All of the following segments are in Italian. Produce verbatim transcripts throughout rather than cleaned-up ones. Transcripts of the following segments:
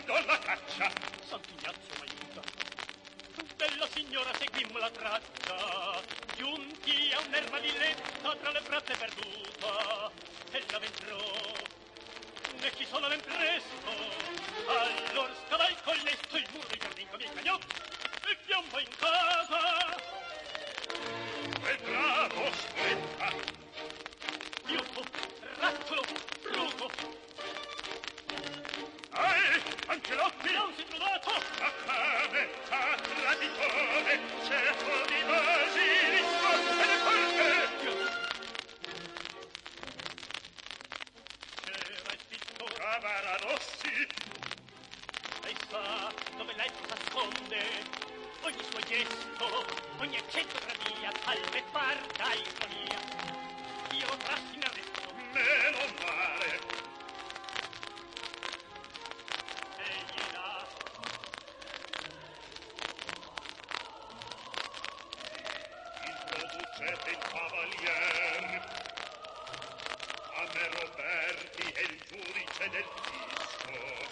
do la caccia. Sant'Ignazio m'aiuta. Bella signora, seguimmo la traccia, giunti a un'erba di letta tra le fratte perduta. Ella v'entrò, ne chi sola ben presto, allor scavalco il lesto, il muro, il giardin come il cagnò, e piombo in casa. E bravo, stretta. Biotto, rattolo, bruco. Ai, Angelotti! Non si è trovato! A fame, a traditore, cerco di basilisco e le porte! C'era il spitto. Cavaradossi! Lei sa dove lei si nasconde, ogni suo gesto, ogni accento gravia, salve parta in follia. Io lo trassi in arresto. Meno male! Egli là. Introducete il cavalier a me Roberti è il giudice del fisco.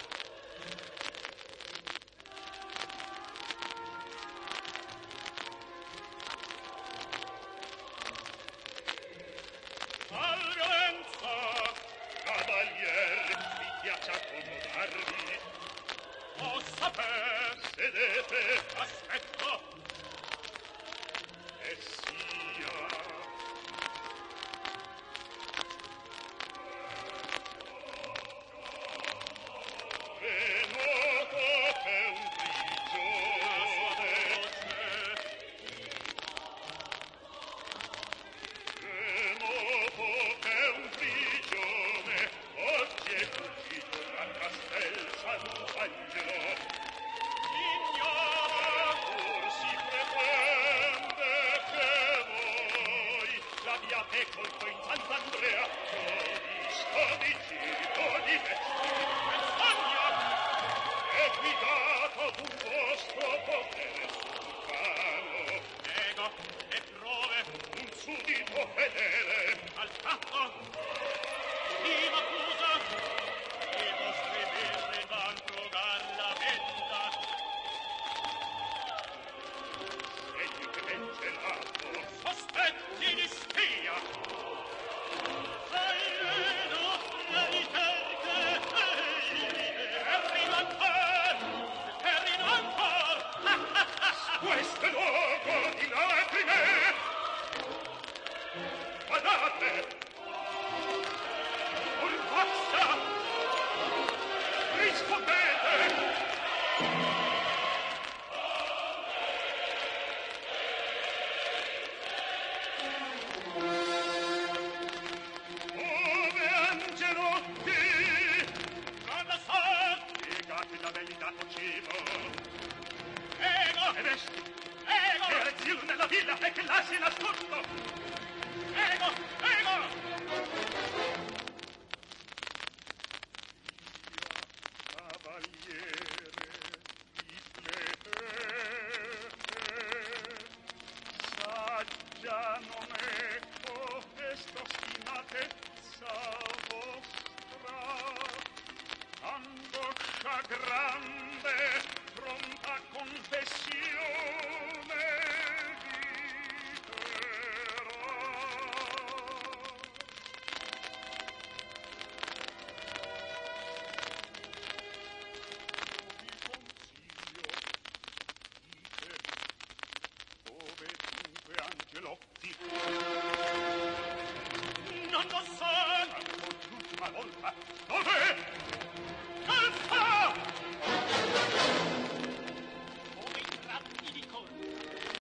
Salvenza, cavalier, mi piace accomodarvi. Oh, saper! Sedete, Aspetto! e sia. È noto che un prigione, è noto che un prigione oggi è fuggito da Castel Sant'Angelo. Ignora pur si pretende che voi l'abbiate colto in Sant'Andrea. Io di Gito di Vesti Menzogna e guidato d'un vostro potere sovrano. Nego, e prove Un suddito fedele al fatto. Chi m'accusa? I vostri birri van progar la venda. egli che ben gelato Sospetti di spia. Almeno la ricerche. Arriva ancora. Arriva ancora. questo luogo di lacrime. Badate! Urpazza! Rispondete! Ove Angelotti! Non lo so. Piegate da belli dato cibo. Ego. E vesti! Ego. Che era zio nella villa e che là si è nascosto! Ego. Ego. Cavaliere di Plete, saggia non ecco questa ostinatezza vostra, angoscia grande, pronta confessione viterà. Ove dunque Angelotti